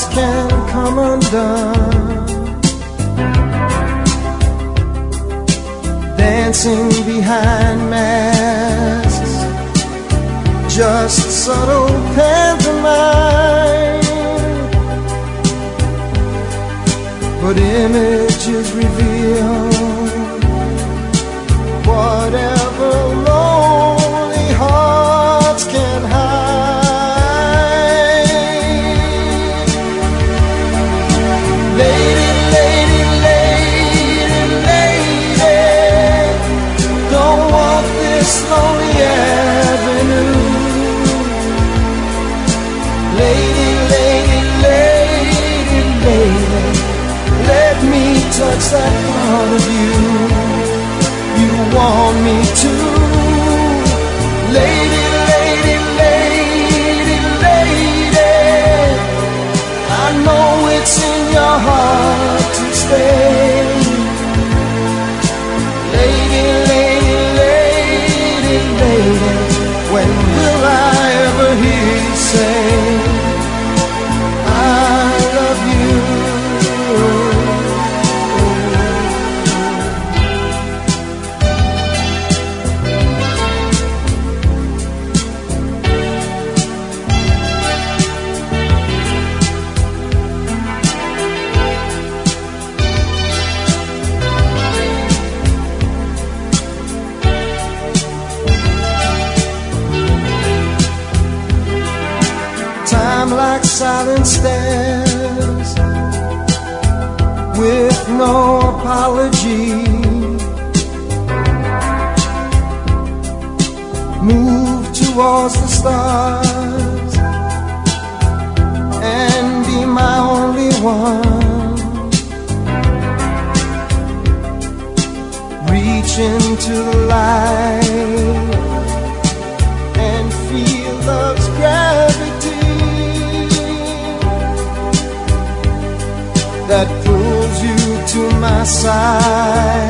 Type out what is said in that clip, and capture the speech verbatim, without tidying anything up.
can come undone, dancing behind masks, just subtle pantomime. But images reveal whatever lonely hearts can hide. Lady, lady, lady, lady, don't walk this lonely avenue. Lady, lady, lady, lady, let me touch that part of you you want me to. Lady, lady, lady, lady, I know it's in your heart to stay. Lady, lady, lady, lady, when will I ever hear you say I love you? Time like silent stairs, with no apology, move towards the stars and be my only one. Reach into the light and feel love's gravity that pulls you to my side.